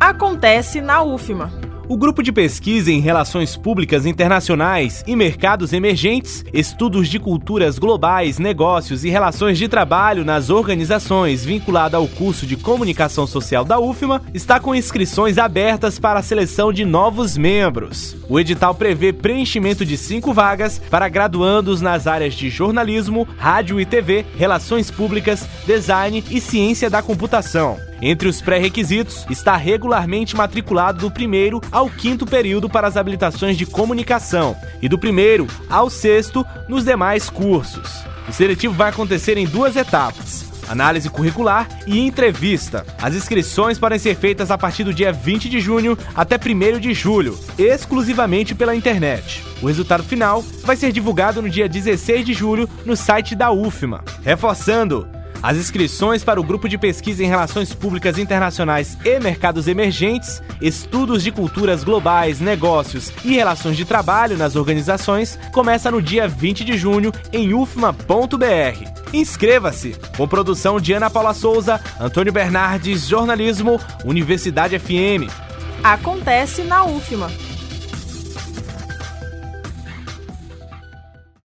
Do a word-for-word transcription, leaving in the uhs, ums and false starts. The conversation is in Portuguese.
acontece na U F M A. O Grupo de Pesquisa em Relações Públicas Internacionais e Mercados Emergentes, Estudos de Culturas Globais, Negócios e Relações de Trabalho nas Organizações vinculado ao curso de Comunicação Social da U F M A, está com inscrições abertas para a seleção de novos membros. O edital prevê preenchimento de cinco vagas para graduandos nas áreas de jornalismo, rádio e T V, relações públicas, design e ciência da computação. Entre os pré-requisitos, está regularmente matriculado do primeiro ao quinto período para as habilitações de comunicação e do primeiro ao sexto nos demais cursos. O seletivo vai acontecer em duas etapas: análise curricular e entrevista. As inscrições podem ser feitas a partir do dia vinte de junho até primeiro de julho, exclusivamente pela internet. O resultado final vai ser divulgado no dia dezesseis de julho no site da U F M A. Reforçando, as inscrições para o Grupo de Pesquisa em Relações Públicas Internacionais e Mercados Emergentes, Estudos de Culturas Globais, Negócios e Relações de Trabalho nas Organizações começa no dia vinte de junho em u f m a ponto b r. Inscreva-se! Com produção de Ana Paula Souza, Antônio Bernardes, Jornalismo, Universidade F M. Acontece na U F M A.